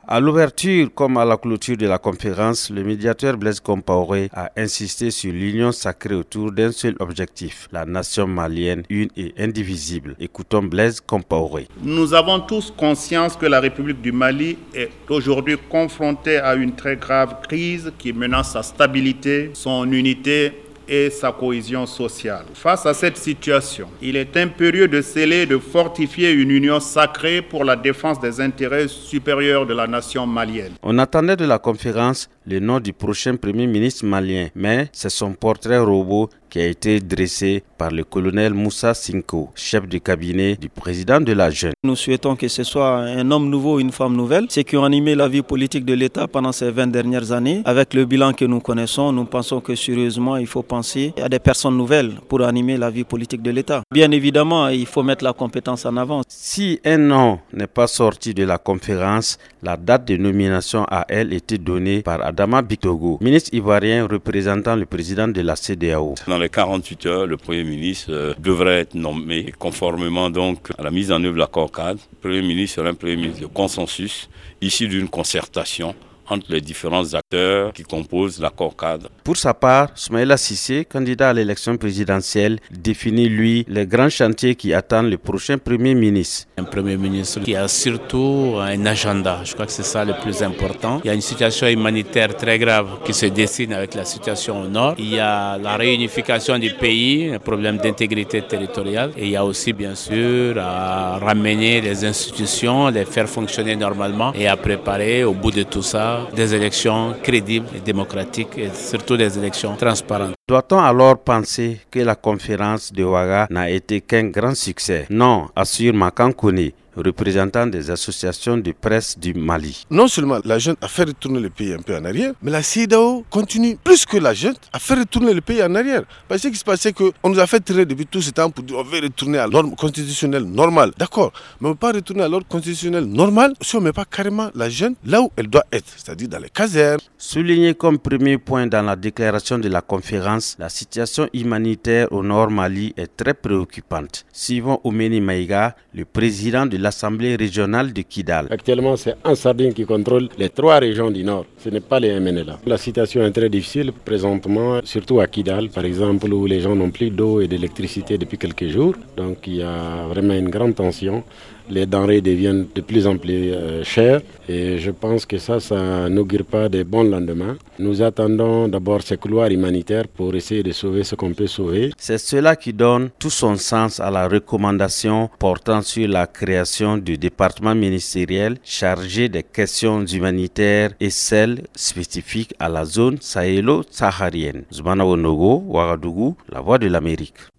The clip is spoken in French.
À l'ouverture comme à la clôture de la conférence, le médiateur Blaise Compaoré a insisté sur l'union sacrée autour d'un seul objectif, la nation malienne une et indivisible. Écoutons Blaise Compaoré. Nous avons tous conscience que la République du Mali est aujourd'hui confrontée à une très grave crise qui menace sa stabilité, son unité et sa cohésion sociale. Face à cette situation, il est impérieux de sceller et de fortifier une union sacrée pour la défense des intérêts supérieurs de la nation malienne. On attendait de la conférence le nom du prochain Premier ministre malien, mais c'est son portrait robot qui a été dressé par le colonel Moussa Sinko, chef du cabinet du président de la Jeune. Nous souhaitons que ce soit un homme nouveau, une femme nouvelle. Ceux qui ont animé la vie politique de l'État pendant ces 20 dernières années, avec le bilan que nous connaissons, nous pensons que sérieusement, il faut penser à des personnes nouvelles pour animer la vie politique de l'État. Bien évidemment, il faut mettre la compétence en avant. Si un nom n'est pas sorti de la conférence, la date de nomination à elle était donnée par Adama Bitogo, ministre ivoirien représentant le président de la CEDEAO. Dans les 48 heures, le Premier ministre devrait être nommé conformément donc à la mise en œuvre de l'accord cadre. Le Premier ministre sera un Premier ministre de consensus, issu d'une concertation entre les différents acteurs qui composent l'accord cadre. Pour sa part, Soumaïla Cissé, candidat à l'élection présidentielle, définit lui les grands chantiers qui attendent le prochain Premier ministre. Un Premier ministre qui a surtout un agenda, je crois que c'est ça le plus important. Il y a une situation humanitaire très grave qui se dessine avec la situation au nord. Il y a la réunification du pays, un problème d'intégrité territoriale. Et il y a aussi bien sûr à ramener les institutions, les faire fonctionner normalement et à préparer au bout de tout ça des élections crédibles et démocratiques et surtout des élections transparentes. Doit-on alors penser que la conférence de Ouaga n'a été qu'un grand succès? Non, assure Makan Koné, représentant des associations de presse du Mali. Non seulement la junte a fait retourner le pays un peu en arrière, mais la CEDEAO continue plus que la junte à faire retourner le pays en arrière. Parce que ce qui se passait, qu'on nous a fait tirer depuis tout ce temps pour dire on veut retourner à l'ordre constitutionnel normal. D'accord, mais on ne peut pas retourner à l'ordre constitutionnel normal si on ne met pas carrément la junte là où elle doit être, c'est-à-dire dans les casernes. Souligné comme premier point dans la déclaration de la conférence, la situation humanitaire au nord Mali est très préoccupante. Suivant Oumeni Maïga, le président de l'Assemblée régionale de Kidal. Actuellement, c'est Ansardine qui contrôle les 3 régions du nord. Ce n'est pas les MNLA. La situation est très difficile présentement, surtout à Kidal, par exemple, où les gens n'ont plus d'eau et d'électricité depuis quelques jours. Donc il y a vraiment une grande tension. Les denrées deviennent de plus en plus chères et je pense que ça n'augure pas de bons lendemains. Nous attendons d'abord ces couloirs humanitaires pour essayer de sauver ce qu'on peut sauver. C'est cela qui donne tout son sens à la recommandation portant sur la création du département ministériel chargé des questions humanitaires et celles spécifiques à la zone sahélo-saharienne. Zoumana Wonogo, Ouagadougou, La Voix de l'Amérique.